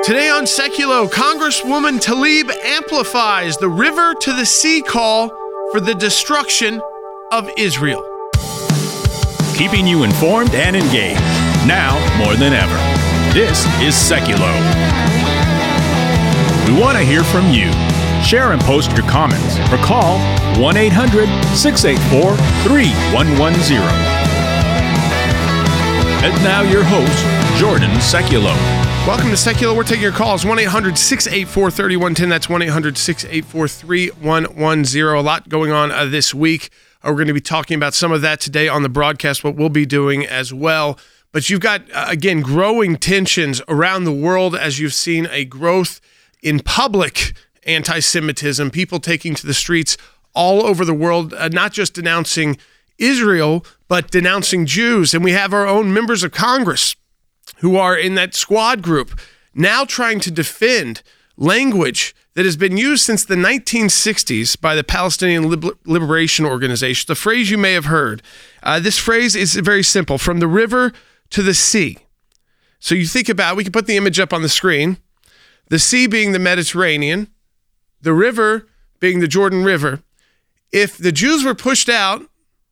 Today on Seculo, Congresswoman Tlaib amplifies the river to the sea call for the destruction of Israel. Keeping you informed and engaged, now more than ever. This is Seculo. We want to hear from you. Share and post your comments or call 1-800-684-3110. And now your host, Jordan Seculo. Welcome to Secular. We're taking your calls. 1-800-684-3110. That's 1-800-684-3110. A lot going on this week. We're going to be talking about some of that today on the broadcast, what we'll be doing as well. But you've got, again, growing tensions around the world as you've seen a growth in public anti-Semitism, people taking to the streets all over the world, not just denouncing Israel, but denouncing Jews. And we have our own members of Congress who are in that squad group, now trying to defend language that has been used since the 1960s by the Palestinian Liberation Organization. The phrase you may have heard. This phrase is very simple, from the river to the sea. So you think about, we can put the image up on the screen, the sea being the Mediterranean, the river being the Jordan River. If the Jews were pushed out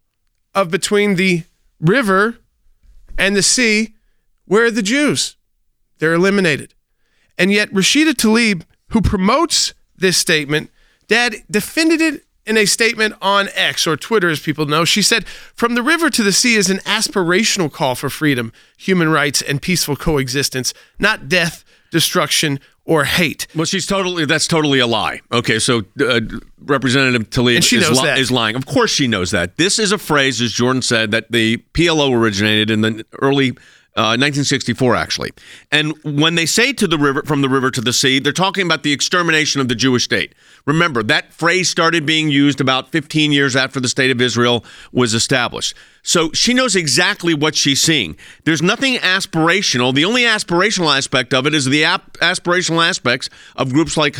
of between the river and the sea, where are the Jews? They're eliminated. And yet Rashida Tlaib, who promotes this statement, defended it in a statement on X, or Twitter as people know. She said, from the river to the sea is an aspirational call for freedom, human rights, and peaceful coexistence, not death, destruction, or hate. Well, that's totally a lie. Okay, so Representative Tlaib is lying. Of course she knows that. This is a phrase, as Jordan said, that the PLO originated in the early 1964, actually. And when they say to the river, from the river to the sea, they're talking about the extermination of the Jewish state. Remember, that phrase started being used about 15 years after the state of Israel was established. So she knows exactly what she's seeing. There's nothing aspirational. The only aspirational aspect of it is the aspirational aspects of groups like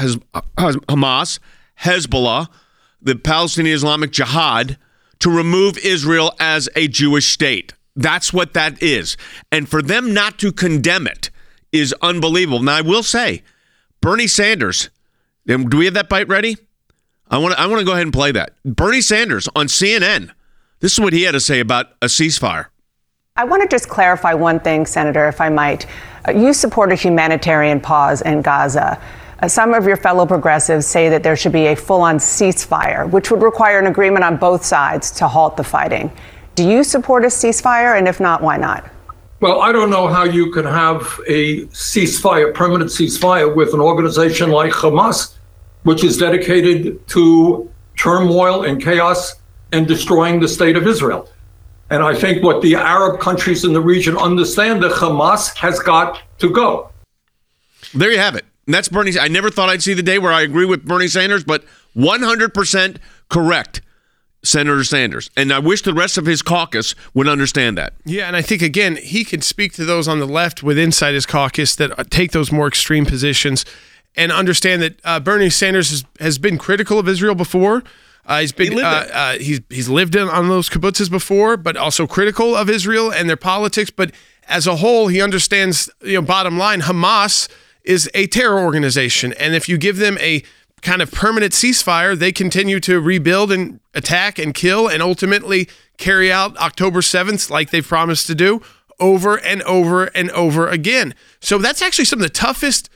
Hamas, Hezbollah, the Palestinian Islamic Jihad, to remove Israel as a Jewish state. That's what that is. And for them not to condemn it is unbelievable. Now, I will say, Bernie Sanders, do we have that bite ready? I want to go ahead and play that. Bernie Sanders on CNN. This is what he had to say about a ceasefire. I want to just clarify one thing, Senator, if I might. You support a humanitarian pause in Gaza. Some of your fellow progressives say that there should be a full-on ceasefire, which would require an agreement on both sides to halt the fighting. Do you support a ceasefire? And if not, why not? Well, I don't know how you can have a ceasefire, permanent ceasefire, with an organization like Hamas, which is dedicated to turmoil and chaos and destroying the state of Israel. And I think what the Arab countries in the region understand, that Hamas has got to go. There you have it. And that's Bernie. I never thought I'd see the day where I agree with Bernie Sanders, but 100% correct. Senator Sanders. And I wish the rest of his caucus would understand that. Yeah, and I think, again, he can speak to those on the left inside his caucus that take those more extreme positions and understand that Bernie Sanders has been critical of Israel before. He's lived on those kibbutzes before, but also critical of Israel and their politics. But as a whole, he understands, bottom line, Hamas is a terror organization. And if you give them a kind of permanent ceasefire, they continue to rebuild and attack and kill and ultimately carry out October 7th like they've promised to do over and over and over again. So that's actually some of the toughest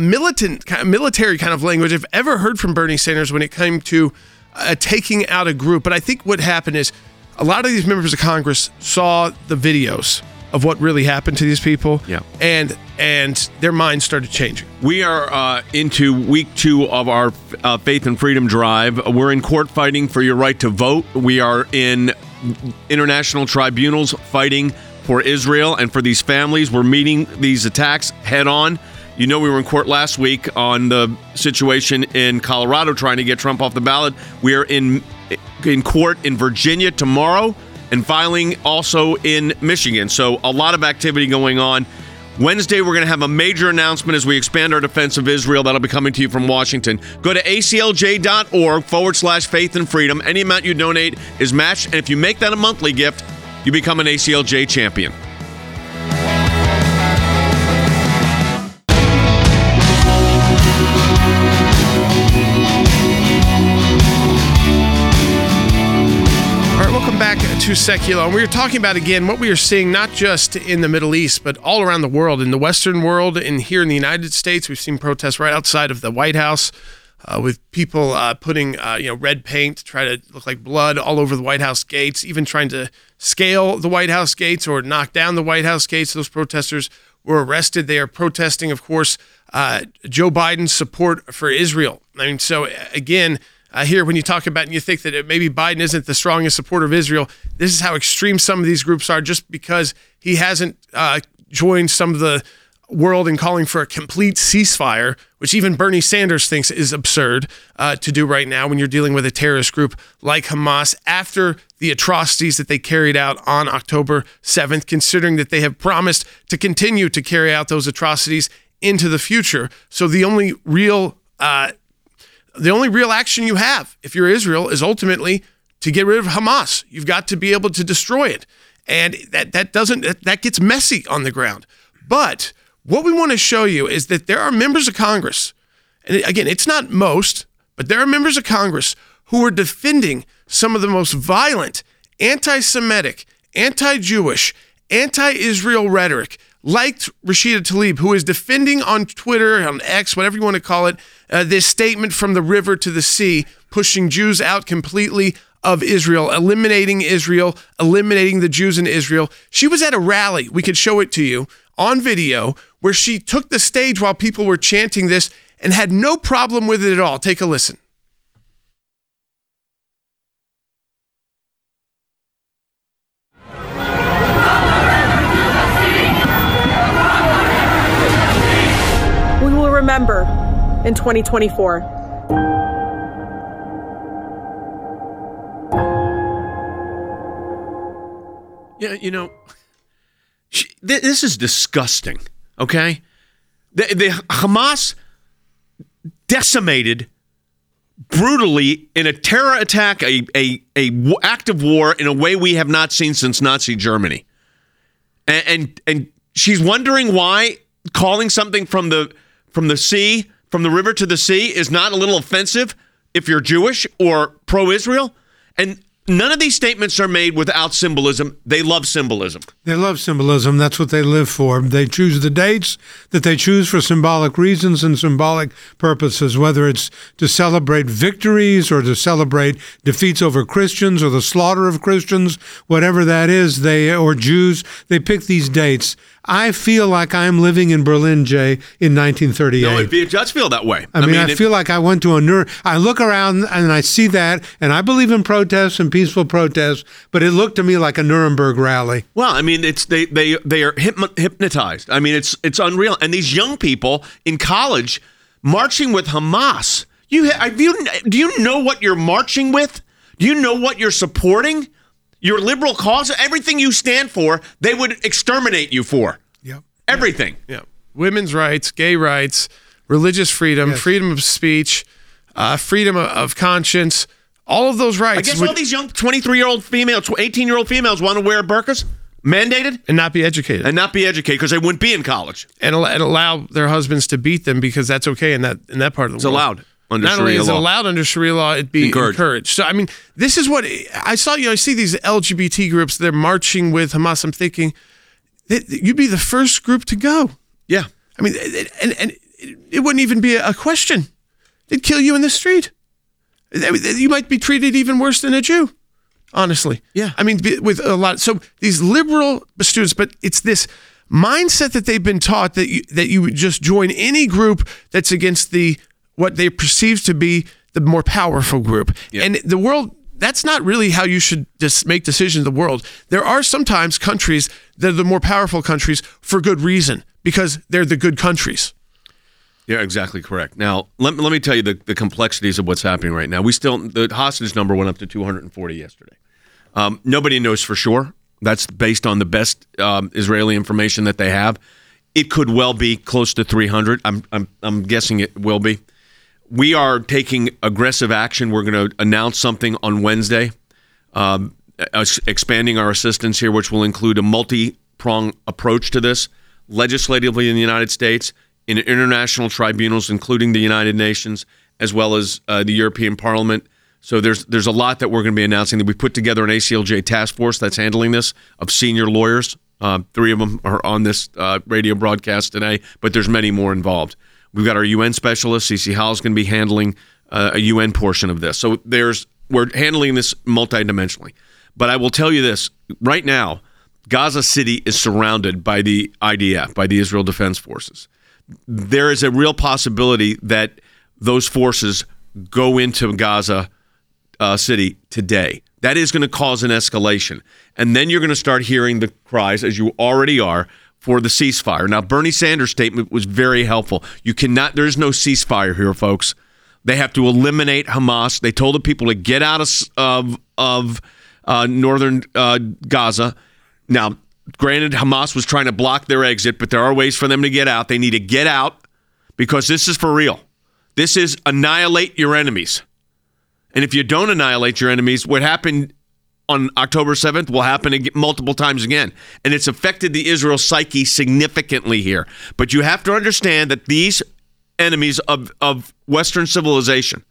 military kind of language I've ever heard from Bernie Sanders when it came to taking out a group. But I think what happened is a lot of these members of Congress saw the videos of what really happened to these people, and their minds started changing. We are into week 2 of our Faith and Freedom Drive. We're in court fighting for your right to vote. We are in international tribunals fighting for Israel and for these families. We're meeting these attacks head on. You know, we were in court last week on the situation in Colorado trying to get Trump off the ballot. We are in court in Virginia tomorrow, and filing also in Michigan. So a lot of activity going on. Wednesday, we're going to have a major announcement as we expand our defense of Israel. That'll be coming to you from Washington. Go to aclj.org/faith and freedom. Any amount you donate is matched. And if you make that a monthly gift, you become an ACLJ champion. to Secular, and we are talking about, again, what we are seeing not just in the Middle East, but all around the world. In the Western world and here in the United States, we've seen protests right outside of the White House with people putting red paint to try to look like blood all over the White House gates, even trying to scale the White House gates or knock down the White House gates. Those protesters were arrested. They are protesting, of course, Joe Biden's support for Israel. I mean, so again, here when you talk about and you think that maybe Biden isn't the strongest supporter of Israel, this is how extreme some of these groups are just because he hasn't joined some of the world in calling for a complete ceasefire, which even Bernie Sanders thinks is absurd to do right now when you're dealing with a terrorist group like Hamas after the atrocities that they carried out on October 7th, considering that they have promised to continue to carry out those atrocities into the future. So the only real action you have if you're Israel is ultimately to get rid of Hamas. You've got to be able to destroy it. And that gets messy on the ground. But what we want to show you is that there are members of Congress, and again, it's not most, but there are members of Congress who are defending some of the most violent, anti-Semitic, anti-Jewish, anti-Israel rhetoric, like Rashida Tlaib, who is defending on Twitter, on X, whatever you want to call it, this statement from the river to the sea, pushing Jews out completely of Israel, eliminating the Jews in Israel. She was at a rally, we could show it to you, on video, where she took the stage while people were chanting this and had no problem with it at all. Take a listen. We will remember in 2024. Yeah, this is disgusting, okay? The Hamas decimated brutally in a terror attack, a act of war in a way we have not seen since Nazi Germany. And she's wondering why calling something from the sea, from the river to the sea, is not a little offensive if you're Jewish or pro-Israel. And none of these statements are made without symbolism. They love symbolism. They love symbolism. That's what they live for. They choose the dates that they choose for symbolic reasons and symbolic purposes, whether it's to celebrate victories or to celebrate defeats over Christians or the slaughter of Christians, whatever that is, or Jews. They pick these dates. I feel like I'm living in Berlin, Jay, in 1938. No, it does feel that way. I mean, I feel like I went to I look around and I see that, and I believe in protests and peaceful protests, but it looked to me like a Nuremberg rally. Well, I mean, they are hypnotized. I mean, it's unreal. And these young people in college marching with Hamas. Do you know what you're marching with? Do you know what you're supporting? Your liberal cause, everything you stand for, they would exterminate you for. Yep. Everything. Yeah. Women's rights, gay rights, religious freedom, yes, freedom of speech, freedom of conscience, all of those rights. I guess all these young 23-year-old females, 18-year-old females want to wear burqas, mandated? And not be educated. Because they wouldn't be in college. And allow their husbands to beat them because that's okay in that part of the world. It's allowed. Not only is it allowed under Sharia law, it'd be encouraged. So, I mean, this is what I saw. I see these LGBT groups, they're marching with Hamas. I'm thinking, you'd be the first group to go. Yeah. I mean, and it wouldn't even be a question. They'd kill you in the street. You might be treated even worse than a Jew, honestly. Yeah. I mean, with a lot. So these liberal students, but it's this mindset that they've been taught that you would just join any group that's against what they perceive to be the more powerful group. Yeah. And the world, that's not really how you should just make decisions in the world. There are sometimes countries that are the more powerful countries for good reason, because they're the good countries. Yeah, exactly correct. Now, let me tell you the complexities of what's happening right now. The hostage number went up to 240 yesterday. Nobody knows for sure. That's based on the best Israeli information that they have. It could well be close to 300. I'm guessing it will be. We are taking aggressive action. We're going to announce something on Wednesday, expanding our assistance here, which will include a multi-pronged approach to this, legislatively in the United States, in international tribunals, including the United Nations, as well as the European Parliament, So there's a lot that we're going to be announcing. That we put together an ACLJ task force that's handling this of senior lawyers. 3 of them are on this radio broadcast today, but there's many more involved. We've got our UN specialist, CeCe Howell's going to be handling a UN portion of this. So we're handling this multidimensionally. But I will tell you this, right now, Gaza City is surrounded by the IDF, by the Israel Defense Forces. There is a real possibility that those forces go into Gaza City today. That is going to cause an escalation. And then you're going to start hearing the cries, as you already are, for the ceasefire. Now, Bernie Sanders' statement was very helpful. There's no ceasefire here, folks. They have to eliminate Hamas. They told the people to get out of northern Gaza. Now, granted, Hamas was trying to block their exit, but there are ways for them to get out. They need to get out because this is for real. This is annihilate your enemies. And if you don't annihilate your enemies, what happened on October 7th will happen multiple times again. And it's affected the Israel psyche significantly here. But you have to understand that these enemies of Western civilization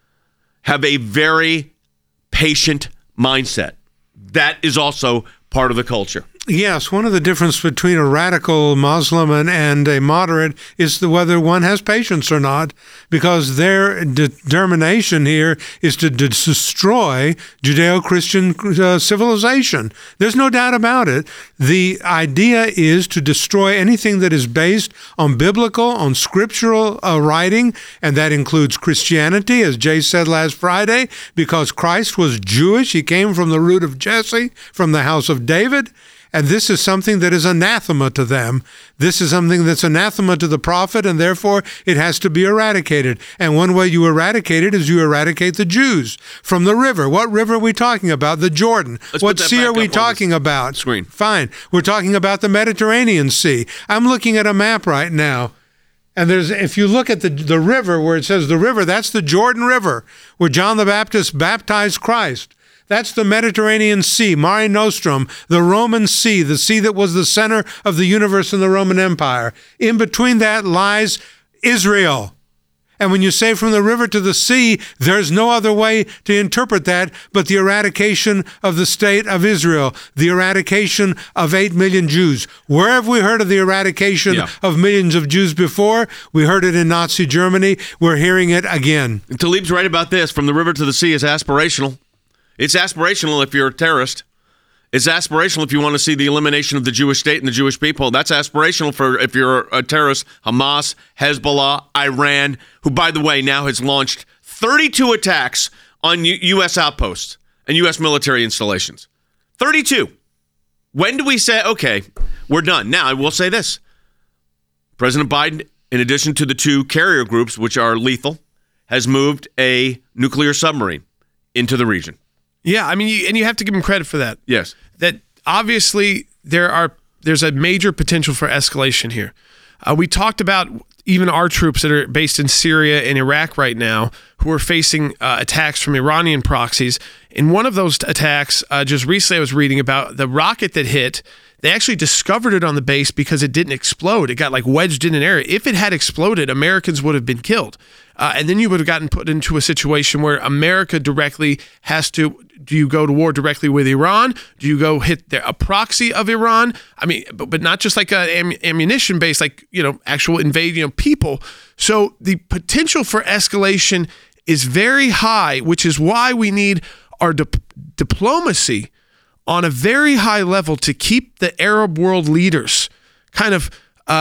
have a very patient mindset. That is also part of the culture. Yes, one of the differences between a radical Muslim and a moderate is whether one has patience or not, because their determination here is to destroy Judeo-Christian civilization. There's no doubt about it. The idea is to destroy anything that is based on biblical, on scriptural writing, and that includes Christianity, as Jay said last Friday, because Christ was Jewish. He came from the root of Jesse, from the house of David. And this is something that is anathema to them. This is something that's anathema to the prophet, and therefore it has to be eradicated. And one way you eradicate it is you eradicate the Jews from the river. What river are we talking about? The Jordan. What sea are we talking about? Screen. Fine. We're talking about the Mediterranean Sea. I'm looking at a map right now. And if you look at the river where it says the river, that's the Jordan River, where John the Baptist baptized Christ. That's the Mediterranean Sea, Mare Nostrum, the Roman Sea, the sea that was the center of the universe in the Roman Empire. In between that lies Israel. And when you say from the river to the sea, there's no other way to interpret that but the eradication of the state of Israel, the eradication of 8 million Jews. Where have we heard of the eradication of millions of Jews before? We heard it in Nazi Germany. We're hearing it again. Talib's right about this. From the river to the sea is aspirational. It's aspirational if you're a terrorist. It's aspirational if you want to see the elimination of the Jewish state and the Jewish people. That's aspirational for if you're a terrorist. Hamas, Hezbollah, Iran, who, by the way, now has launched 32 attacks on U.S. outposts and U.S. military installations. 32. When do we say, okay, we're done? Now, I will say this. President Biden, in addition to the 2 carrier groups, which are lethal, has moved a nuclear submarine into the region. Yeah, I mean, and you have to give him credit for that. Yes. That obviously there's a major potential for escalation here. We talked about even our troops that are based in Syria and Iraq right now who are facing attacks from Iranian proxies. In one of those attacks, just recently I was reading about the rocket that hit. They actually discovered it on the base because it didn't explode. It got like wedged in an area. If it had exploded, Americans would have been killed. And then you would have gotten put into a situation where America directly has to, do you go to war directly with Iran? Do you go hit a proxy of Iran? I mean, but not just like an ammunition base, like, actual invading people. So the potential for escalation is very high, which is why we need our diplomacy on a very high level to keep the Arab world leaders kind of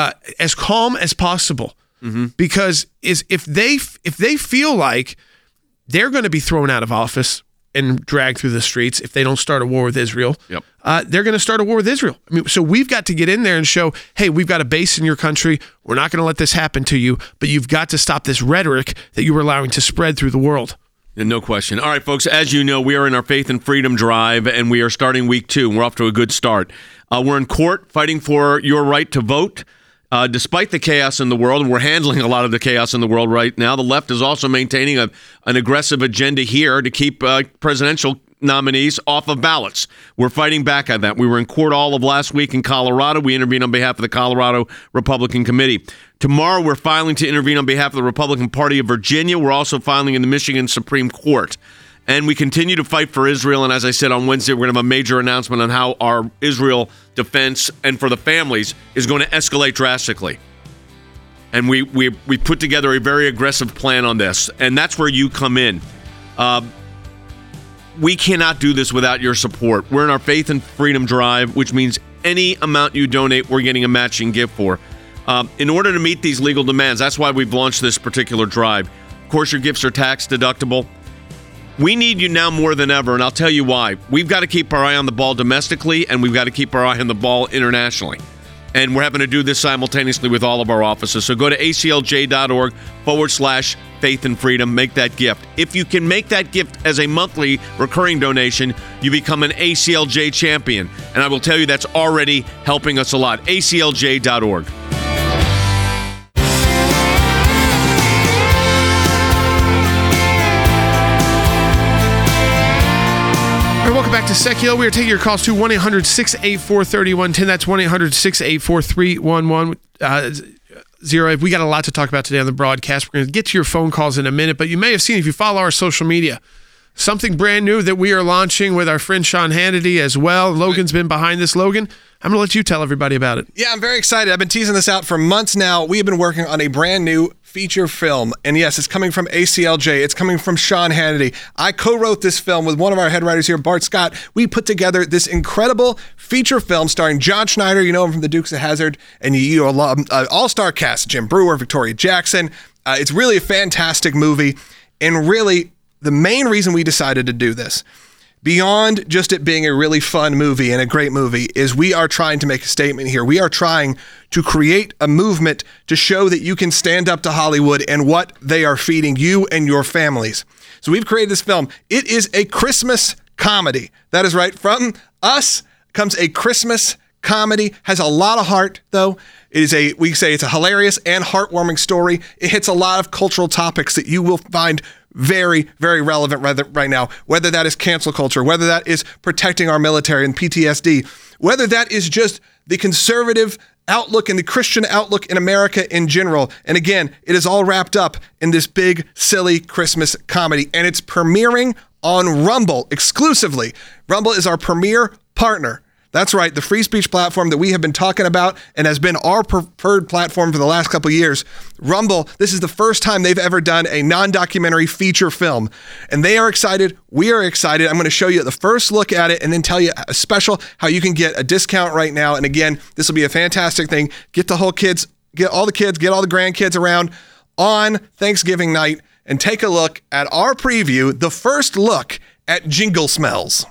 as calm as possible. Mm-hmm. Because if they feel like they're going to be thrown out of office and dragged through the streets if they don't start a war with Israel, they're going to start a war with Israel. I mean, so we've got to get in there and show, hey, we've got a base in your country. We're not going to let this happen to you, but you've got to stop this rhetoric that you were allowing to spread through the world. No question. All right, folks, as you know, we are in our Faith and Freedom Drive, and we are starting week 2. We're off to a good start. We're in court fighting for your right to vote. Despite the chaos in the world, and we're handling a lot of the chaos in the world right now, the left is also maintaining an aggressive agenda here to keep presidential nominees off of ballots. We're fighting back on that. We were in court all of last week in Colorado. We intervened on behalf of the Colorado Republican Committee. Tomorrow, we're filing to intervene on behalf of the Republican Party of Virginia. We're also filing in the Michigan Supreme Court. And we continue to fight for Israel. And as I said, on Wednesday, we're going to have a major announcement on how our Israel defense and for the families is going to escalate drastically. And we put together a very aggressive plan on this. And that's where you come in. We cannot do this without your support. We're in our Faith and Freedom Drive, which means any amount you donate, we're getting a matching gift for. In order to meet these legal demands, that's why we've launched this particular drive. Of course, your gifts are tax deductible. We need you now more than ever, and I'll tell you why. We've got to keep our eye on the ball domestically, and we've got to keep our eye on the ball internationally. And we're having to do this simultaneously with all of our offices. So go to aclj.org/faith and freedom. Make that gift. If you can make that gift as a monthly recurring donation, you become an ACLJ champion. And I will tell you that's already helping us a lot. aclj.org. Welcome back to Secular. We are taking your calls to 1-800-684-3110. That's 1-800-684-3110. We got a lot to talk about today on the broadcast. We're going to get to your phone calls in a minute, but you may have seen, if you follow our social media, something brand new that we are launching with our friend Sean Hannity as well. Logan's been behind this. Logan, I'm going to let you tell everybody about it. Yeah, I'm very excited. I've been teasing this out for months now. We have been working on a brand new feature film. And yes, it's coming from ACLJ. It's coming from Sean Hannity. I co-wrote this film with one of our head writers here, Bart Scott. We put together this incredible feature film starring John Schneider. You know him from The Dukes of Hazzard. And you know, all-star cast, Jim Brewer, Victoria Jackson. It's really a fantastic movie. And really, the main reason we decided to do this, beyond just it being a really fun movie and a great movie, is we are trying to make a statement here. We are trying to create a movement to show that you can stand up to Hollywood and what they are feeding you and your families. So we've created this film. It is a Christmas comedy. That is right. From us comes a Christmas comedy. Has a lot of heart, though. We say it's a hilarious and heartwarming story. It hits a lot of cultural topics that you will find very, very relevant right now, whether that is cancel culture, whether that is protecting our military and PTSD, whether that is just the conservative outlook and the Christian outlook in America in general. And again, it is all wrapped up in this big, silly Christmas comedy, and it's premiering on Rumble exclusively. Rumble is our premier partner. That's right, the free speech platform that we have been talking about and has been our preferred platform for the last couple of years. Rumble, this is the first time they've ever done a non-documentary feature film. And they are excited. We are excited. I'm going to show you the first look at it and then tell you a special how you can get a discount right now. And again, this will be a fantastic thing. Get all the kids, get all the grandkids around on Thanksgiving night and take a look at our preview, the first look at Jingle Smells.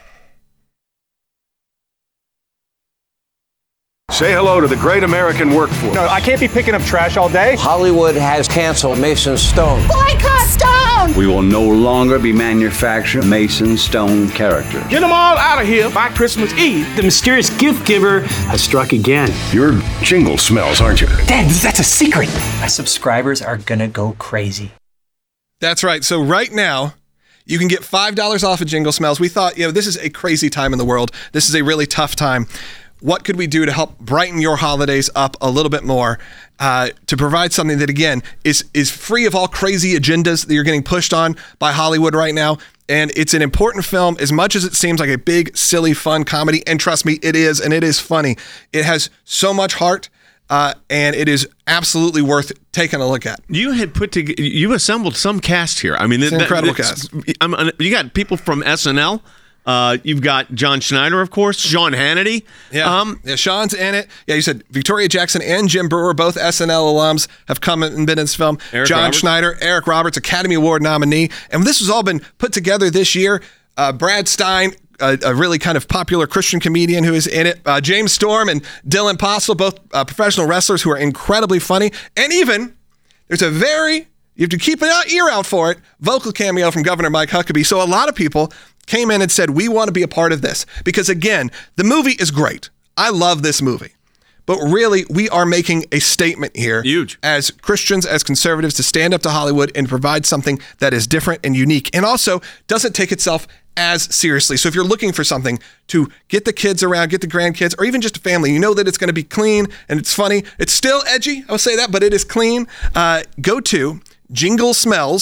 Say hello to the great American workforce. No, I can't be picking up trash all day. Hollywood has canceled Mason Stone. Boycott Stone! We will no longer be manufacturing Mason Stone characters. Get them all out of here by Christmas Eve. The mysterious gift giver has struck again. You're Jingle Smells, aren't you? Dad, that's a secret. My subscribers are gonna go crazy. That's right. So right now, you can get $5 off of Jingle Smells. We thought, this is a crazy time in the world. This is a really tough time. What could we do to help brighten your holidays up a little bit more, to provide something that, again, is free of all crazy agendas that you're getting pushed on by Hollywood right now? And it's an important film as much as it seems like a big, silly, fun comedy. And trust me, it is, and it is funny. It has so much heart, and it is absolutely worth taking a look at. You assembled some cast here. I mean, it's an incredible cast. You got people from SNL. You've got John Schneider, of course, Sean Hannity. Yeah, Sean's in it. Yeah, you said Victoria Jackson and Jim Brewer, both SNL alums, have come and been in this film. John Schneider, Eric Roberts, Academy Award nominee. And this has all been put together this year. Brad Stein, a really kind of popular Christian comedian who is in it. James Storm and Dylan Postle, both professional wrestlers who are incredibly funny. And even, there's you have to keep an ear out for it, vocal cameo from Governor Mike Huckabee. So a lot of people came in and said, we want to be a part of this. Because again, the movie is great. I love this movie. But really, we are making a statement here. Huge. As Christians, as conservatives, to stand up to Hollywood and provide something that is different and unique. And also doesn't take itself as seriously. So if you're looking for something to get the kids around, get the grandkids, or even just a family, you know that it's going to be clean and it's funny. It's still edgy, I'll say that, but it is clean. Go to Jingle Smells.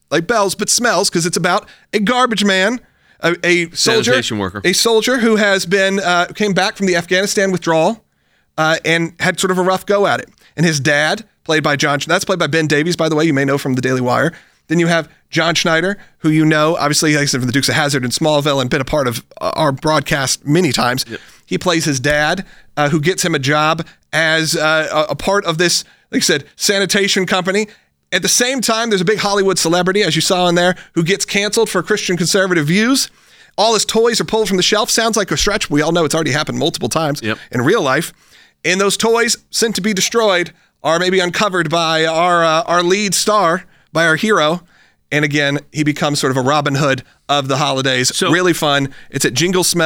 like bells, but smells, because it's about a garbage man, a soldier, sanitation worker, a soldier who has been came back from the Afghanistan withdrawal and had sort of a rough go at it. And his dad, played by that's played by Ben Davies, by the way, you may know from the Daily Wire. Then you have John Schneider, who you know, obviously, like I said, from the Dukes of Hazzard and Smallville, and been a part of our broadcast many times. Yep. He plays his dad, who gets him a job as a part of this, like I said, sanitation company. At the same time, there's a big Hollywood celebrity, as you saw in there, who gets canceled for Christian conservative views. All his toys are pulled from the shelf. Sounds like a stretch. We all know it's already happened multiple times in real life. And those toys, sent to be destroyed, are maybe uncovered by our lead star, by our hero. And again, he becomes sort of a Robin Hood of the holidays. So, really fun. It's at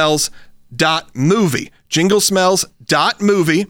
jinglesmells.movie. Jinglesmells.movie.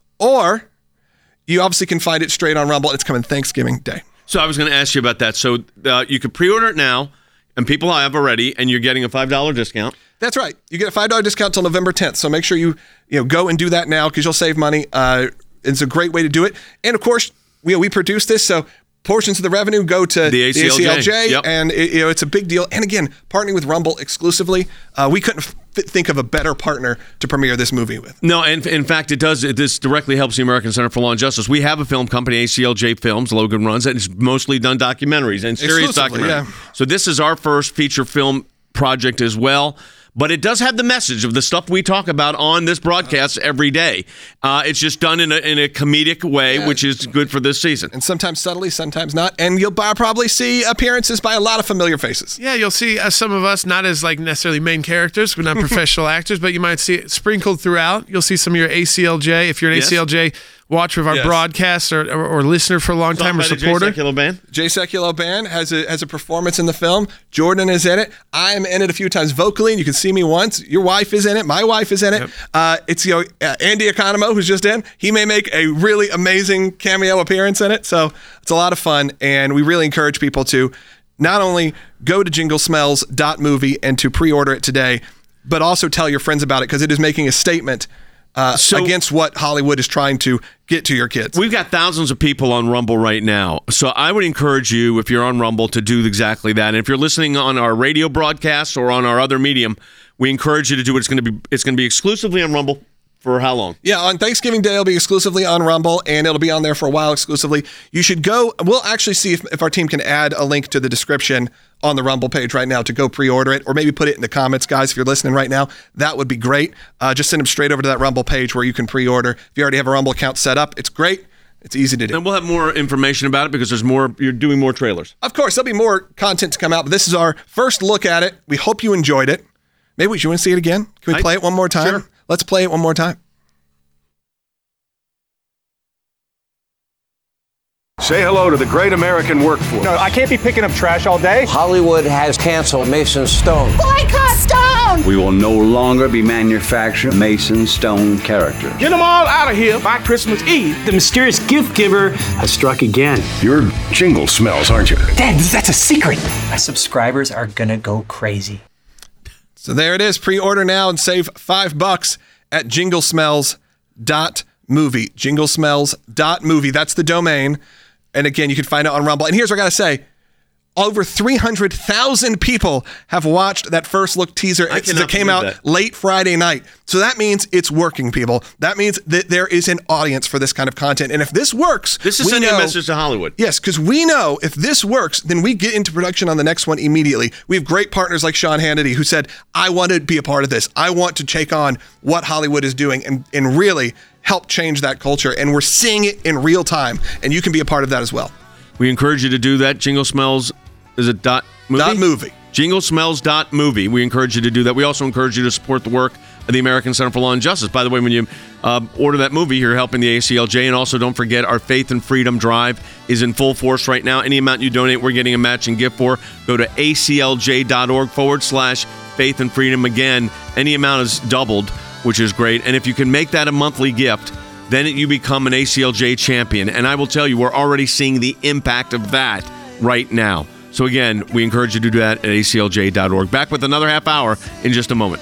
Or you obviously can find it straight on Rumble. It's coming Thanksgiving Day. So I was going to ask you about that. So you could pre-order it now, and people have already, and you're getting a $5 discount. That's right. You get a $5 discount till November 10th. So make sure you go and do that now, because you'll save money. It's a great way to do it. And of course, we produce this, so portions of the revenue go to the ACLJ, yep. And it's a big deal. And again, partnering with Rumble exclusively, we couldn't think of a better partner to premiere this movie with. No, and in fact, it does. This directly helps the American Center for Law and Justice. We have a film company, ACLJ Films, Logan runs it. It's mostly done documentaries and serious documentaries. Yeah. So this is our first feature film project as well. But it does have the message of the stuff we talk about on this broadcast every day. It's just done in a comedic way, which is good for this season. And sometimes subtly, sometimes not. And you'll probably see appearances by a lot of familiar faces. Yeah, you'll see some of us, not as like necessarily main characters, we're not professional actors, but you might see it sprinkled throughout. You'll see some of your ACLJ, if you're an ACLJ watcher of our broadcast or listener for a long time or supporter. Jay Sekulow Band. Jay Sekulow Band has a performance in the film. Jordan is in it. I am in it a few times vocally, and you can see me once. Your wife is in it. My wife is in it. Yep. It's Andy Economo, who's just in. He may make a really amazing cameo appearance in it. So it's a lot of fun, and we really encourage people to not only go to jinglesmells.movie and to pre-order it today, but also tell your friends about it, because it is making a statement against what Hollywood is trying to get to your kids. We've got thousands of people on Rumble right now. So I would encourage you, if you're on Rumble, to do exactly that. And if you're listening on our radio broadcast or on our other medium, we encourage you to do it. It's going to be exclusively on Rumble. For how long? Yeah, on Thanksgiving Day, it'll be exclusively on Rumble, and it'll be on there for a while exclusively. You should go. We'll actually see if our team can add a link to the description on the Rumble page right now to go pre-order it, or maybe put it in the comments, guys, if you're listening right now. That would be great. Just send them straight over to that Rumble page where you can pre-order. If you already have a Rumble account set up, it's great. It's easy to do. And we'll have more information about it, because there's more. You're doing more trailers. Of course, there'll be more content to come out, but this is our first look at it. We hope you enjoyed it. Maybe you want to see it again? Can we play it one more time? Sure. Let's play it one more time. Say hello to the great American workforce. No, I can't be picking up trash all day. Hollywood has canceled Mason Stone. Boycott Stone! We will no longer be manufacturing Mason Stone characters. Get them all out of here by Christmas Eve. The mysterious gift giver has struck again. You're jingle smells, aren't you? Dad, that's a secret. My subscribers are gonna go crazy. So there it is. Pre-order now and save $5 at jinglesmells.movie. Jinglesmells.movie. That's the domain. And again, you can find it on Rumble. And here's what I got to say. Over 300,000 people have watched that first look teaser that came out late Friday night. So that means it's working, people. That means that there is an audience for this kind of content. And if this works, this is sending a message to Hollywood. Yes, because we know if this works, then we get into production on the next one immediately. We have great partners like Sean Hannity, who said, I want to be a part of this. I want to take on what Hollywood is doing and really help change that culture. And we're seeing it in real time. And you can be a part of that as well. We encourage you to do that. Jingle Smells, is it .movie? .movie. Jinglesmells.movie. We encourage you to do that. We also encourage you to support the work of the American Center for Law and Justice. By the way, when you order that movie, you're helping the ACLJ. And also, don't forget, our Faith and Freedom Drive is in full force right now. Any amount you donate, we're getting a matching gift for. Go to aclj.org/faith and freedom. Again, any amount is doubled, which is great. And if you can make that a monthly gift, then you become an ACLJ champion. And I will tell you, we're already seeing the impact of that right now. So again, we encourage you to do that at aclj.org. Back with another half hour in just a moment.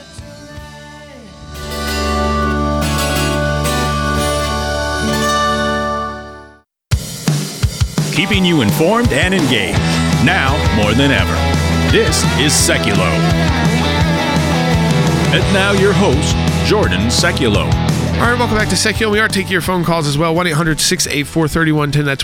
Keeping you informed and engaged. now more than ever. This is Seculo. And now your host, Jordan Seculo. All right, welcome back to Seculo. We are taking your phone calls as well. 1-800-684-3110. That's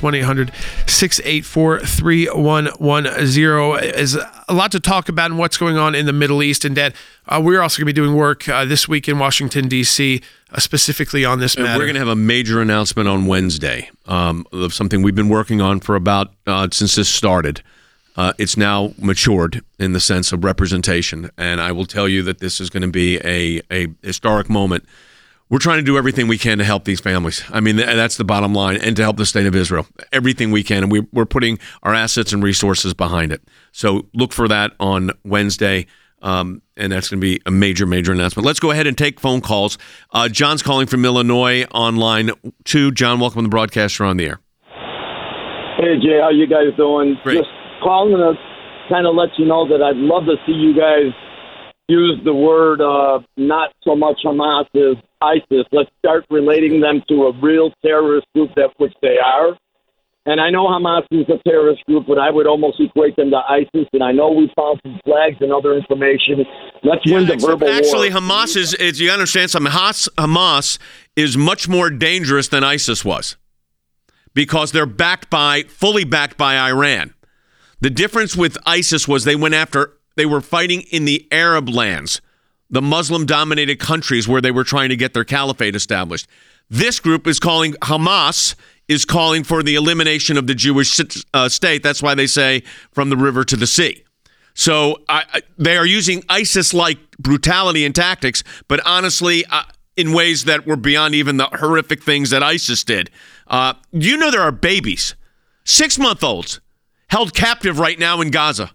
1-800-684-3110. There's a lot to talk about and what's going on in the Middle East. And, Dad, we're also going to be doing work this week in Washington, D.C., specifically on this matter. And we're going to have a major announcement on Wednesday of something we've been working on for about since this started. It's now matured in the sense of representation. And I will tell you that this is going to be a historic moment. We're trying to do everything we can to help these families. I mean, that's the bottom line, and to help the state of Israel. Everything we can, and we're putting our assets and resources behind it. So look for that on Wednesday, and that's going to be a major, major announcement. Let's go ahead and take phone calls. John's calling from Illinois on line 2. John, welcome to the broadcast. You're on the air. Hey, Jay, how you guys doing? Great. Just calling to kind of let you know that I'd love to see you guys use the word not so much Hamas as ISIS. Let's start relating them to a real terrorist group, which they are. And I know Hamas is a terrorist group, but I would almost equate them to ISIS. And I know we found some flags and other information. Let's win the verbal war. Actually, Hamas is you understand something. Hamas is much more dangerous than ISIS was because they're fully backed by Iran. The difference with ISIS was they were fighting in the Arab lands, the Muslim-dominated countries where they were trying to get their caliphate established. This group Hamas is calling for the elimination of the Jewish state. That's why they say from the river to the sea. So they are using ISIS-like brutality and tactics, but honestly, in ways that were beyond even the horrific things that ISIS did. There are babies, 6-month-olds, held captive right now in Gaza.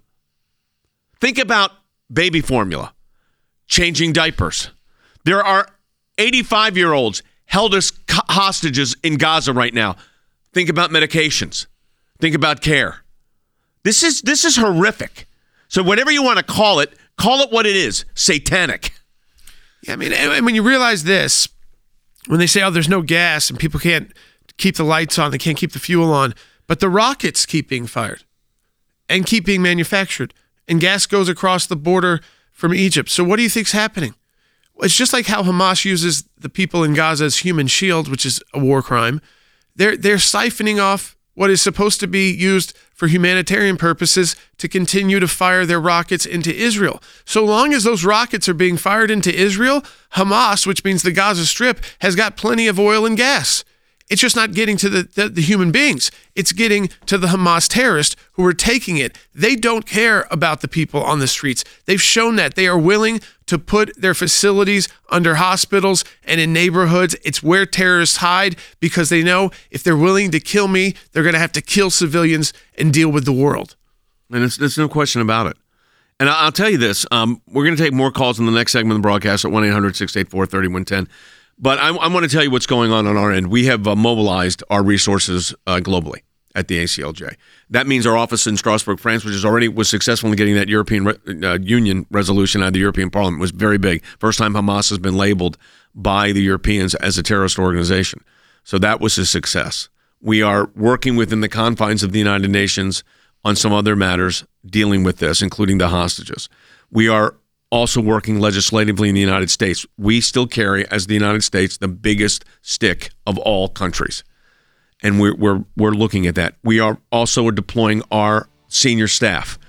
Think about baby formula, changing diapers. There are 85-year-olds held as hostages in Gaza right now. Think about medications. Think about care. This is horrific. So whatever you want to call it what it is, satanic. Yeah, I mean, and when you realize this, when they say, oh, there's no gas and people can't keep the lights on, they can't keep the fuel on, but the rockets keep being fired and keep being manufactured. And gas goes across the border from Egypt. So what do you think's happening? Well, it's just like how Hamas uses the people in Gaza as human shields, which is a war crime. They're siphoning off what is supposed to be used for humanitarian purposes to continue to fire their rockets into Israel. So long as those rockets are being fired into Israel, Hamas, which means the Gaza Strip, has got plenty of oil and gas. It's just not getting to the human beings. It's getting to the Hamas terrorists who are taking it. They don't care about the people on the streets. They've shown that. They are willing to put their facilities under hospitals and in neighborhoods. It's where terrorists hide because they know if they're willing to kill me, they're going to have to kill civilians and deal with the world. And there's no question about it. And I'll tell you this. We're going to take more calls in the next segment of the broadcast at 1-800-684-3110. But I want to tell you what's going on our end. We have mobilized our resources globally at the ACLJ. That means our office in Strasbourg, France, which was successful in getting that European Union resolution out of the European Parliament, was very big. First time Hamas has been labeled by the Europeans as a terrorist organization. So that was a success. We are working within the confines of the United Nations on some other matters dealing with this, including the hostages. We are also working legislatively in the United States. We still carry, as the United States, the biggest stick of all countries. And we're looking at that. We are also deploying our senior staff.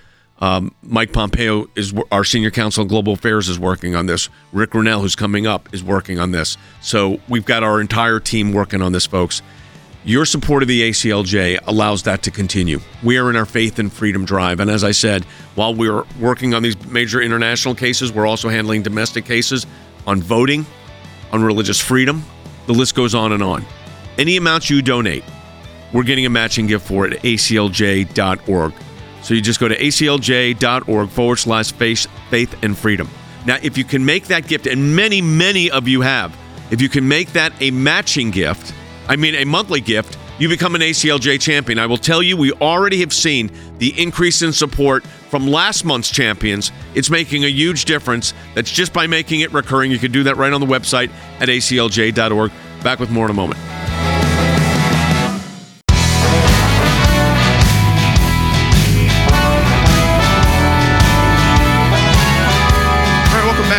Mike Pompeo, our senior counsel of global affairs, is working on this. Rick Grenell, who's coming up, is working on this. So we've got our entire team working on this, folks. Your support of the ACLJ allows that to continue. We are in our faith and freedom drive. And as I said, while we're working on these major international cases, we're also handling domestic cases on voting, on religious freedom. The list goes on and on. Any amount you donate, we're getting a matching gift for it at aclj.org. So you just go to aclj.org/faith and freedom. Now, if you can make that gift, and many, many of you have, if you can make that a matching gift, a monthly gift, you become an ACLJ champion. I will tell you, we already have seen the increase in support from last month's champions. It's making a huge difference. That's just by making it recurring. You can do that right on the website at aclj.org. Back with more in a moment.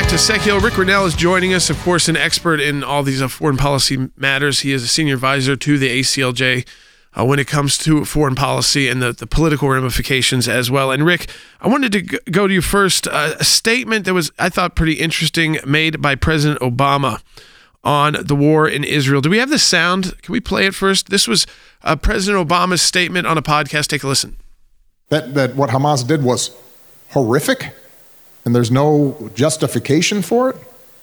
to Sekiel. Rick Grenell is joining us, of course, an expert in all these foreign policy matters. He is a senior advisor to the ACLJ when it comes to foreign policy and the political ramifications as well. And Rick, I wanted to go to you first. A statement that was, I thought, pretty interesting made by President Obama on the war in Israel. Do we have the sound? Can we play it first? This was President Obama's statement on a podcast. Take a listen. That what Hamas did was horrific, and there's no justification for it.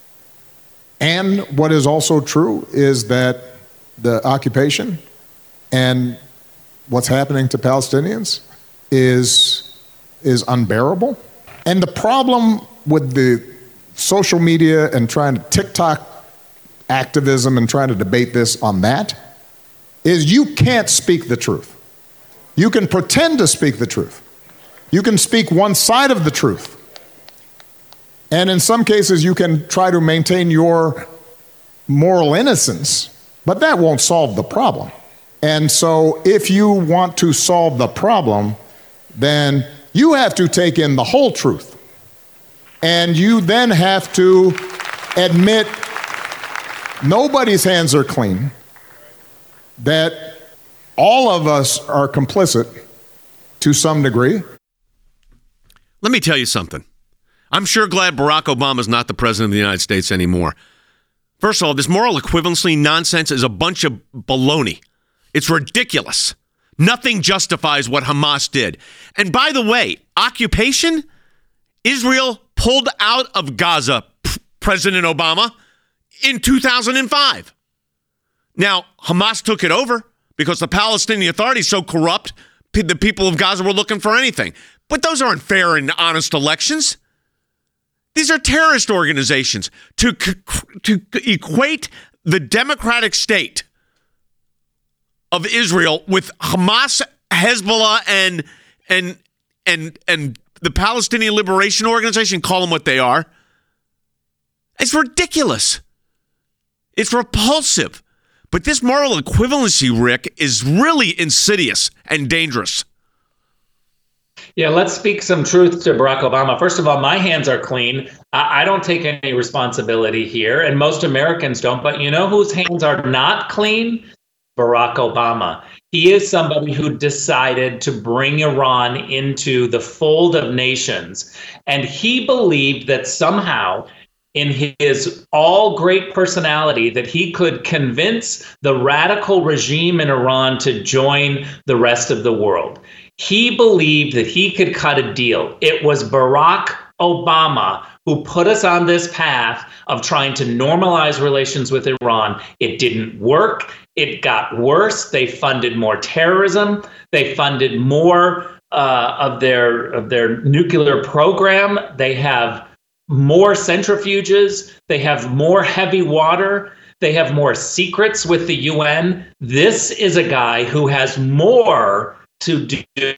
And what is also true is that the occupation and what's happening to Palestinians is unbearable. And the problem with the social media and trying to TikTok activism and trying to debate this on that is you can't speak the truth. You can pretend to speak the truth. You can speak one side of the truth. And in some cases, you can try to maintain your moral innocence, but that won't solve the problem. And so if you want to solve the problem, then you have to take in the whole truth. And you then have to admit nobody's hands are clean, that all of us are complicit to some degree. Let me tell you something. I'm sure glad Barack Obama's not the president of the United States anymore. First of all, this moral equivalency nonsense is a bunch of baloney. It's ridiculous. Nothing justifies what Hamas did. And by the way, occupation, Israel pulled out of Gaza, President Obama, in 2005. Now, Hamas took it over because the Palestinian Authority is so corrupt, the people of Gaza were looking for anything. But those aren't fair and honest elections. These are terrorist organizations. To equate the democratic state of Israel with Hamas, Hezbollah, and the Palestinian Liberation Organization, call them what they are, it's ridiculous. It's repulsive. But this moral equivalency, Rick, is really insidious and dangerous. Yeah, let's speak some truth to Barack Obama. First of all, my hands are clean. I don't take any responsibility here, and most Americans don't. But you know whose hands are not clean? Barack Obama. He is somebody who decided to bring Iran into the fold of nations. And he believed that somehow, in his all-great personality, that he could convince the radical regime in Iran to join the rest of the world. He believed that he could cut a deal. It was Barack Obama who put us on this path of trying to normalize relations with Iran. It didn't work. It got worse. They funded more terrorism. They funded more of their nuclear program. They have more centrifuges. They have more heavy water. They have more secrets with the UN. This is a guy who has more to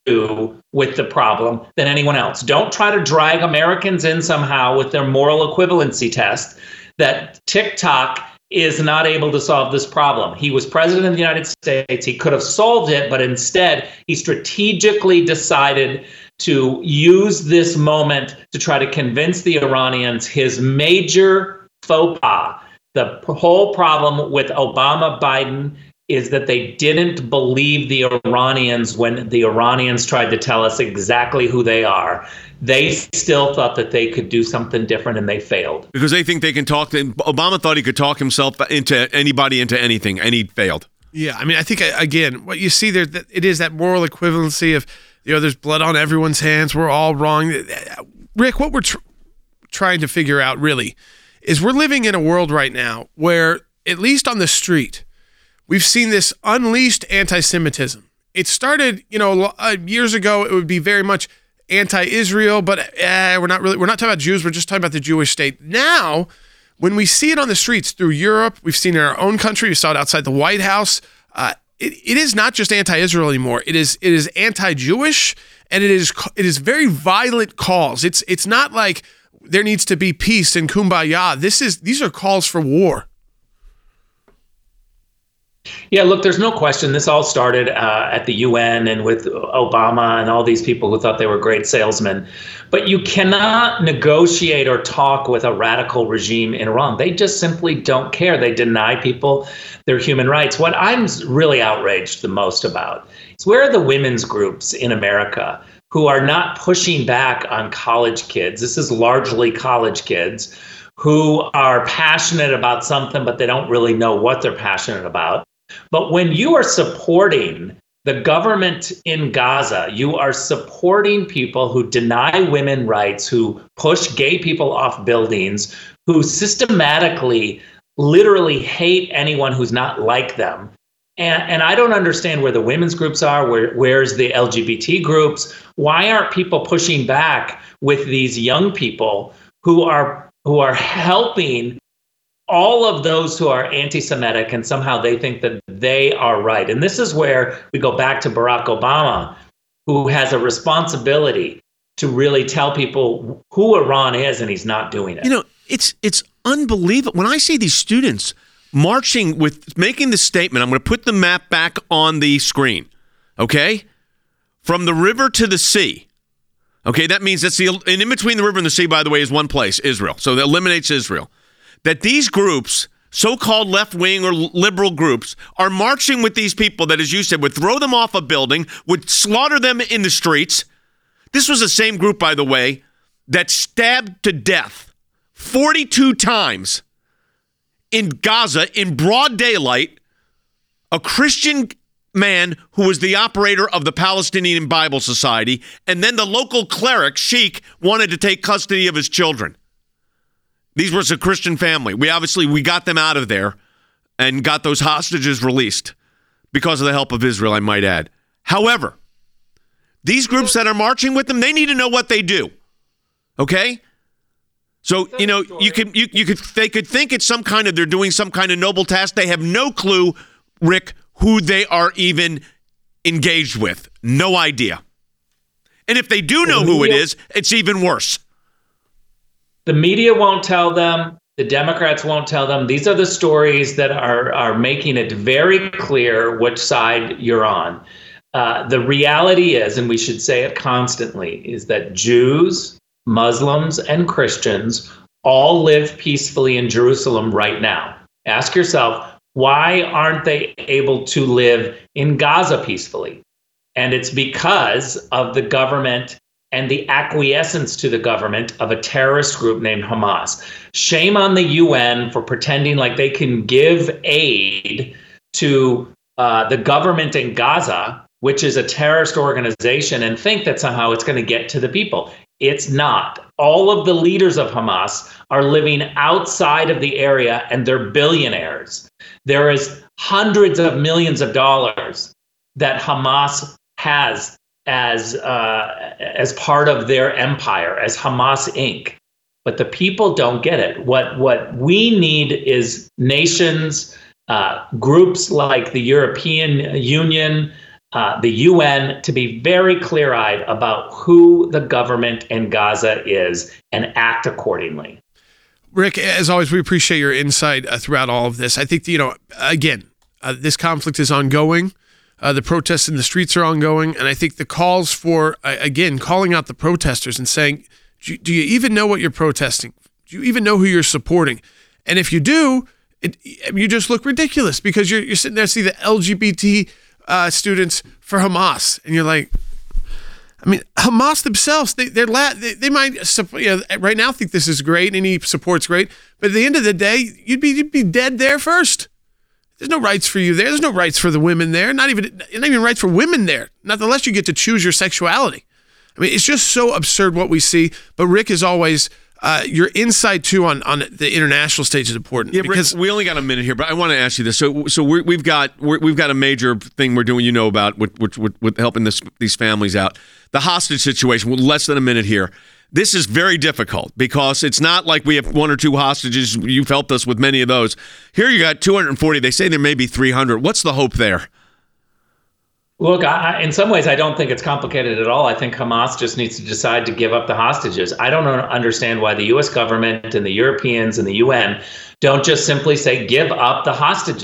do with the problem than anyone else. Don't try to drag Americans in somehow with their moral equivalency test that TikTok is not able to solve this problem. He was president of the United States. He could have solved it, but instead he strategically decided to use this moment to try to convince the Iranians his major faux pas. The whole problem with Obama-Biden is that they didn't believe the Iranians when the Iranians tried to tell us exactly who they are. They still thought that they could do something different, and they failed. Because they think they can talk. Obama thought he could talk himself into anybody into anything, and he failed. Yeah, I mean, I think, again, what you see there, it is that moral equivalency of, there's blood on everyone's hands. We're all wrong. Rick, what we're trying to figure out, really, is we're living in a world right now where, at least on the street, we've seen this unleashed anti-Semitism. It started, years ago. It would be very much anti-Israel, but we're not talking about Jews. We're just talking about the Jewish state. Now, when we see it on the streets through Europe, we've seen it in our own country. We saw it outside the White House. It is not just anti-Israel anymore. It is anti-Jewish, and it is very violent calls. It's not like there needs to be peace and kumbaya. These are calls for war. Yeah, look, there's no question. This all started at the UN and with Obama and all these people who thought they were great salesmen. But you cannot negotiate or talk with a radical regime in Iran. They just simply don't care. They deny people their human rights. What I'm really outraged the most about is where are the women's groups in America who are not pushing back on college kids? This is largely college kids who are passionate about something, but they don't really know what they're passionate about. But when you are supporting the government in Gaza, you are supporting people who deny women rights, who push gay people off buildings, who systematically, literally hate anyone who's not like them. And I don't understand where the women's groups are, where's the LGBT groups? Why aren't people pushing back with these young people who are helping all of those who are anti-Semitic, and somehow they think that they are right? And this is where we go back to Barack Obama, who has a responsibility to really tell people who Iran is, and he's not doing it. You know, it's unbelievable. When I see these students marching with, making the statement, I'm going to put the map back on the screen, okay? From the river to the sea. Okay, that means that's and in between the river and the sea, by the way, is one place, Israel. So that eliminates Israel. That these groups, so-called left-wing or liberal groups, are marching with these people that, as you said, would throw them off a building, would slaughter them in the streets. This was the same group, by the way, that stabbed to death 42 times in Gaza in broad daylight a Christian man who was the operator of the Palestinian Bible Society, and then the local cleric, sheikh, wanted to take custody of his children. These was a Christian family. We got them out of there and got those hostages released because of the help of Israel, I might add. However, these groups that are marching with them, they need to know what they do. Okay? So, you know, they could think it's they're doing some kind of noble task. They have no clue, Rick, who they are even engaged with. No idea. And if they do know who it is, it's even worse. The media won't tell them. The Democrats won't tell them. These are the stories that are making it very clear which side you're on. The reality is, and we should say it constantly, is that Jews, Muslims, and Christians all live peacefully in Jerusalem right now. Ask yourself, why aren't they able to live in Gaza peacefully? And it's because of the government and the acquiescence to the government of a terrorist group named Hamas. Shame on the UN for pretending like they can give aid to the government in Gaza, which is a terrorist organization, and think that somehow it's going to get to the people. It's not. All of the leaders of Hamas are living outside of the area, and they're billionaires. There is hundreds of millions of dollars that Hamas has as part of their empire, as Hamas Inc. But the people don't get it. What we need is nations, groups like the European Union, the UN, to be very clear-eyed about who the government in Gaza is and act accordingly. Rick, as always, we appreciate your insight throughout all of this. I think, again, this conflict is ongoing. The protests in the streets are ongoing. And I think the calls for, again, calling out the protesters and saying, do you even know what you're protesting? Do you even know who you're supporting? And if you do, you just look ridiculous because you're sitting there, see the LGBT students for Hamas. And you're like, I mean, Hamas themselves, they might right now think this is great and he support's great. But at the end of the day, you'd be dead there first. There's no rights for you there. There's no rights for the women there. Not even rights for women there. Not unless you get to choose your sexuality. I mean, it's just so absurd what we see. But Rick, as always, your insight too on the international stage is important. Yeah, because Rick, we only got a minute here, but I want to ask you this. So we've got a major thing we're doing, about with helping these families out. The hostage situation. With less than a minute here. This is very difficult because it's not like we have one or two hostages. You've helped us with many of those. Here you got 240. They say there may be 300. What's the hope there? Look, in some ways, I don't think it's complicated at all. I think Hamas just needs to decide to give up the hostages. I don't understand why the U.S. government and the Europeans and the UN don't just simply say, give up the hostages.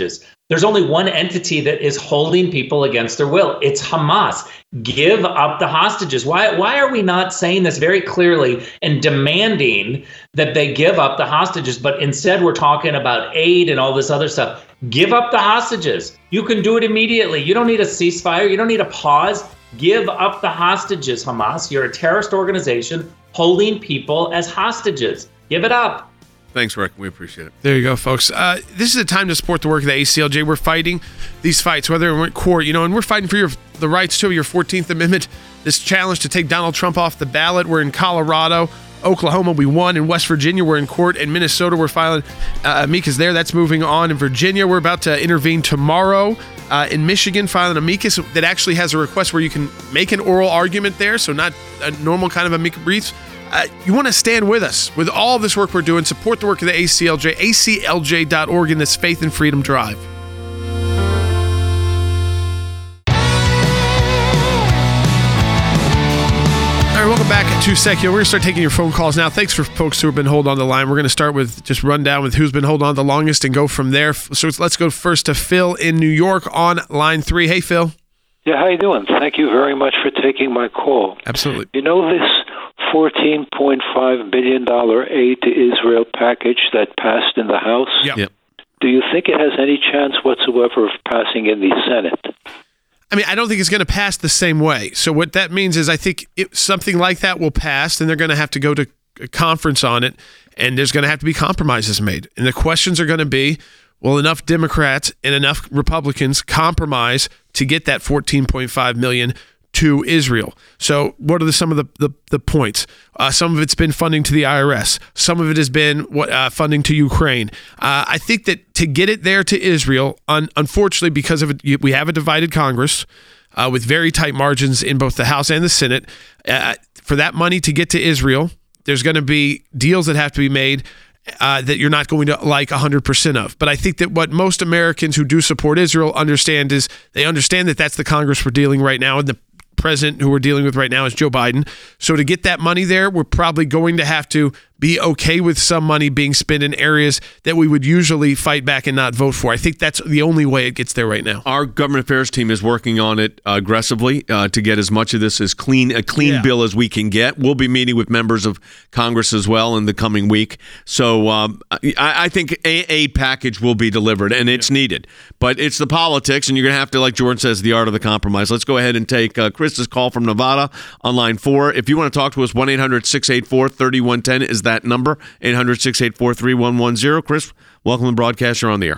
There's only one entity that is holding people against their will. It's Hamas. Give up the hostages. Why are we not saying this very clearly and demanding that they give up the hostages? But instead, we're talking about aid and all this other stuff. Give up the hostages. You can do it immediately. You don't need a ceasefire. You don't need a pause. Give up the hostages, Hamas. You're a terrorist organization holding people as hostages. Give it up. Thanks, Rick. We appreciate it. There you go, folks. This is a time to support the work of the ACLJ. We're fighting these fights, whether we're in court, and we're fighting for the rights to your 14th Amendment, this challenge to take Donald Trump off the ballot. We're in Colorado. Oklahoma, we won. In West Virginia, we're in court. In Minnesota, we're filing amicus there. That's moving on. In Virginia, we're about to intervene tomorrow. In Michigan, filing amicus that actually has a request where you can make an oral argument there, so not a normal kind of amicus briefs. You want to stand with us with all this work we're doing. Support the work of the ACLJ, aclj.org in this Faith and Freedom Drive. All right, welcome back to Secular. We're going to start taking your phone calls now. Thanks for folks who have been holding on the line. We're going to start with just run down with who's been holding on the longest and go from there. So let's go first to Phil in New York on line 3. Hey, Phil. Yeah, how you doing? Thank you very much for taking my call. Absolutely. You know this $14.5 billion aid to Israel package that passed in the House? Yep. Do you think it has any chance whatsoever of passing in the Senate? I mean, I don't think it's going to pass the same way. So what that means is I think something like that will pass, and they're going to have to go to a conference on it, and there's going to have to be compromises made. And the questions are going to be, will enough Democrats and enough Republicans compromise to get that $14.5 million to Israel? So what are some of the points? Some of it's been funding to the IRS. Some of it has been funding to Ukraine. I think that to get it there to Israel, unfortunately, because of it, we have a divided Congress with very tight margins in both the House and the Senate. For that money to get to Israel, there's going to be deals that have to be made that you're not going to like 100% of. But I think that what most Americans who do support Israel understand is they understand that that's the Congress we're dealing right now, and the president who we're dealing with right now is Joe Biden. So to get that money there, we're probably going to have to be okay with some money being spent in areas that we would usually fight back and not vote for. I think that's the only way it gets there right now. Our government affairs team is working on it aggressively to get as much of this as a clean bill as we can get. We'll be meeting with members of Congress as well in the coming week. So I think a package will be delivered, and it's needed. But it's the politics, and you're going to have to, like Jordan says, the art of the compromise. Let's go ahead and take Chris's call from Nevada on line 4. If you want to talk to us, 1-800-684-3110 is that number, 800-684-3110. Chris, welcome to the broadcast. You're on the air.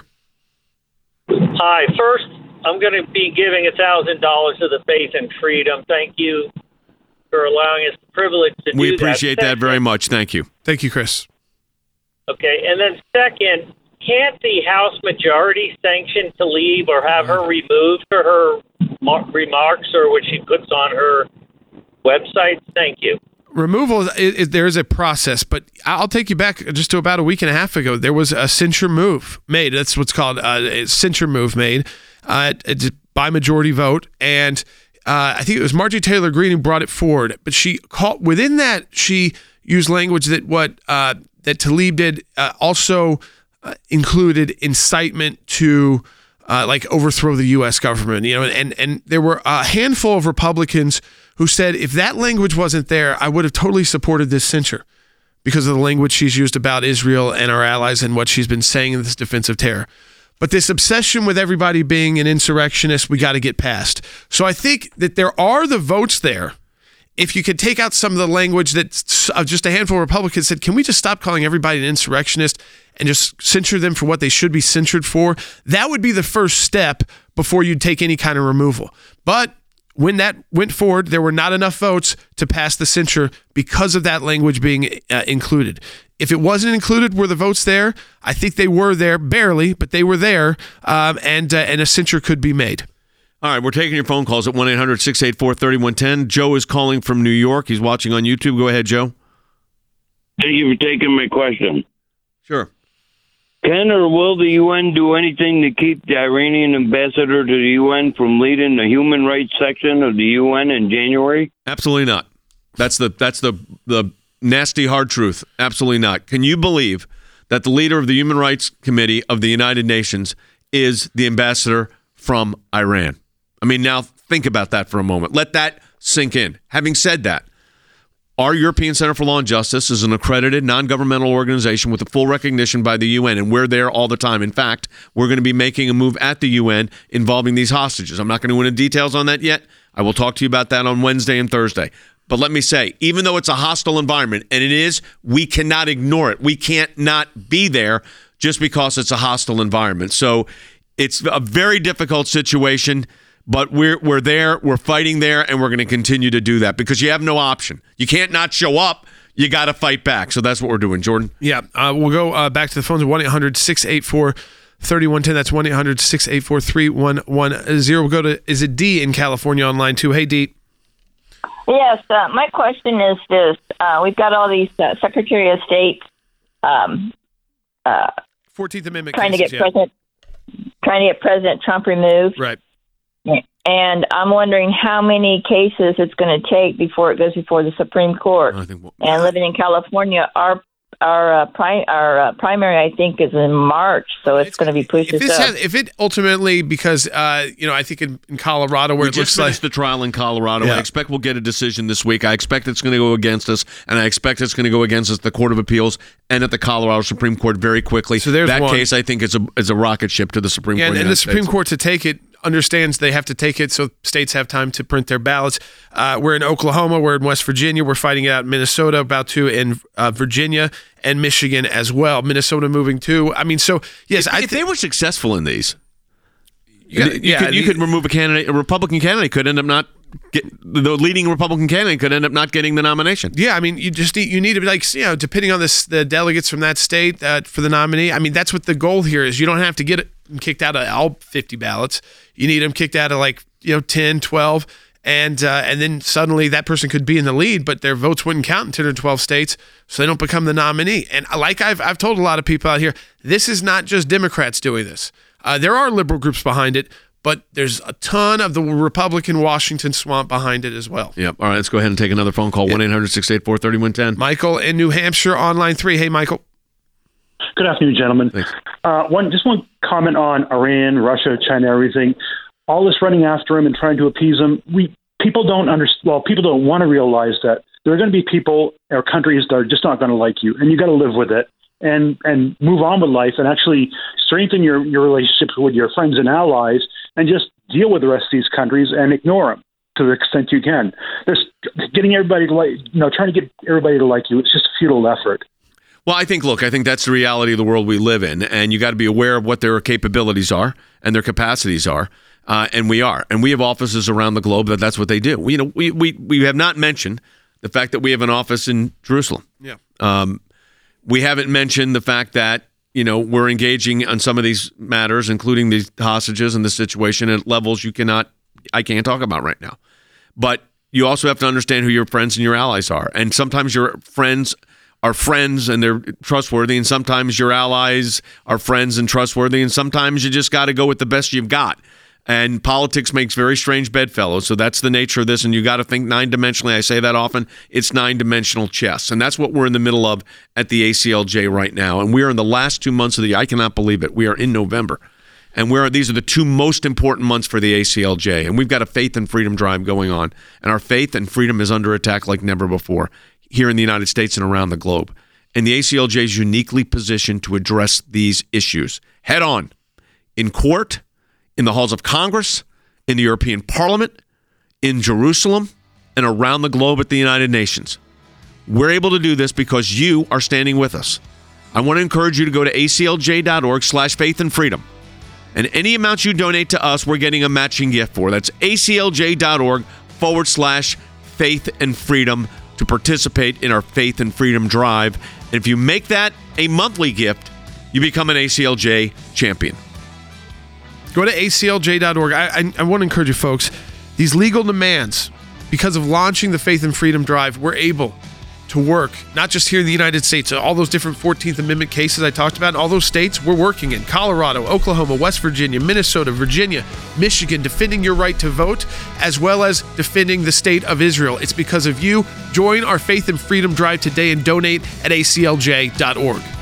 Hi. First, I'm going to be giving $1,000 to the Faith and Freedom. Thank you for allowing us the privilege to do that. We appreciate that very much. Thank you. Thank you, Chris. Okay. And then second, can't the House majority sanction Tlaib or have her removed for her remarks or what she puts on her website? Thank you. Removal, there is a process, but I'll take you back just to about a week and a half ago. There was a censure move made. That's what's called a censure move made by majority vote. And I think it was Marjorie Taylor Greene who brought it forward. But within that, she used language that that Tlaib did also included incitement to overthrow the U.S. government. And there were a handful of Republicans who said, if that language wasn't there, I would have totally supported this censure because of the language she's used about Israel and our allies and what she's been saying in this defense of terror. But this obsession with everybody being an insurrectionist, we got to get past. So I think that there are the votes there. If you could take out some of the language that just a handful of Republicans said, can we just stop calling everybody an insurrectionist and just censure them for what they should be censured for? That would be the first step before you'd take any kind of removal. But when that went forward, there were not enough votes to pass the censure because of that language being included. If it wasn't included, were the votes there? I think they were there, barely, but they were there, and a censure could be made. All right, we're taking your phone calls at 1-800-684-3110. Joe is calling from New York. He's watching on YouTube. Go ahead, Joe. Thank you for taking my question. Sure. Can or will the UN do anything to keep the Iranian ambassador to the UN from leading the human rights section of the UN in January? Absolutely not. That's the nasty hard truth. Absolutely not. Can you believe that the leader of the Human Rights Committee of the United Nations is the ambassador from Iran. I mean, now think about that for a moment. Let that sink in. Having said that, our European Center for Law and Justice is an accredited non-governmental organization with a full recognition by the UN, and we're there all the time. In fact, we're going to be making a move at the UN involving these hostages. I'm not going to go into details on that yet. I will talk to you about that on Wednesday and Thursday. But let me say, even though it's a hostile environment, and it is, we cannot ignore it. We can't not be there just because it's a hostile environment. So it's a very difficult situation. But we're there, we're fighting there, and we're going to continue to do that because you have no option. You can't not show up. You got to fight back. So that's what we're doing, Jordan. Yeah, we'll go back to the phones at 1-800-684-3110. That's 1-800-684-3110. We'll go to, is it D in California on line 2? Hey, D. Yes, my question is this. We've got all these Secretary of State 14th Amendment trying cases, to get President Trump removed. Right. And I'm wondering how many cases it's going to take before it goes before the Supreme Court. And living in California, our primary, I think, is in March, so it's going to be pushed up. If it ultimately, because I think in Colorado, where we just finished the trial in Colorado, I expect we'll get a decision this week. I expect it's going to go against us, and I expect it's going to go against us at the Court of Appeals and at the Colorado Supreme Court very quickly. So there's that case, I think, is a rocket ship to the Supreme Court. And the Supreme Court, to take it, understands they have to take it so states have time to print their ballots. We're in Oklahoma, we're in West Virginia, we're fighting it out in Minnesota, about to in Virginia and Michigan as well. Minnesota moving too. I mean, so yes, if they were successful in these, you could remove a candidate. A Republican candidate could end up the leading Republican candidate could end up not getting the nomination. Yeah, I mean, you need to be depending on the delegates from that state for the nominee. I mean, that's what the goal here is. You don't have to get it kicked out of all 50 ballots. You need them kicked out of 10, 12, and then suddenly that person could be in the lead, but their votes wouldn't count in 10 or 12 states, so they don't become the nominee. And like I've told a lot of people out here, this is not just Democrats doing this. There are liberal groups behind it, but there's a ton of the Republican Washington swamp behind it as well. Yep. All right, let's go ahead and take another phone call. 1-800-684-3110. Michael in New Hampshire on line 3. Hey, Michael. Good afternoon, gentlemen. One comment on Iran, Russia, China, everything. All this running after him and trying to appease him. People don't want to realize that there are going to be people or countries that are just not going to like you, and you got to live with it and move on with life and actually strengthen your relationships with your friends and allies, and just deal with the rest of these countries and ignore them to the extent you can. There's getting everybody to trying to get everybody to like you. It's just a futile effort. Well, I think that's the reality of the world we live in, and you got to be aware of what their capabilities are and their capacities are, and we are. And we have offices around the globe that's what they do. We have not mentioned the fact that we have an office in Jerusalem. Yeah. We haven't mentioned the fact that we're engaging on some of these matters, including these hostages and the situation at levels I can't talk about right now. But you also have to understand who your friends and your allies are, and sometimes your friends are friends and they're trustworthy, and sometimes your allies are friends and trustworthy, and sometimes you just got to go with the best you've got. And politics makes very strange bedfellows, so that's the nature of this, and you got to think nine-dimensionally. I say that often. It's nine-dimensional chess, and that's what we're in the middle of at the ACLJ right now. And we are in the last 2 months of the year. I cannot believe it. We are in November, and these are the 2 most important months for the ACLJ, and we've got a faith and freedom drive going on, and our faith and freedom is under attack like never before here in the United States and around the globe. And the ACLJ is uniquely positioned to address these issues head on, in court, in the halls of Congress, in the European Parliament, in Jerusalem, and around the globe at the United Nations. We're able to do this because you are standing with us. I want to encourage you to go to aclj.org/faith and freedom. And any amount you donate to us, we're getting a matching gift for. That's aclj.org/faith and freedom to participate in our Faith and Freedom Drive. And if you make that a monthly gift, you become an ACLJ champion. Go to aclj.org. I want to encourage you folks, these legal demands, because of launching the Faith and Freedom Drive, we're able to work, not just here in the United States, all those different 14th Amendment cases I talked about, in all those states we're working in, Colorado, Oklahoma, West Virginia, Minnesota, Virginia, Michigan, defending your right to vote, as well as defending the state of Israel. It's because of you. Join our Faith and Freedom Drive today and donate at aclj.org.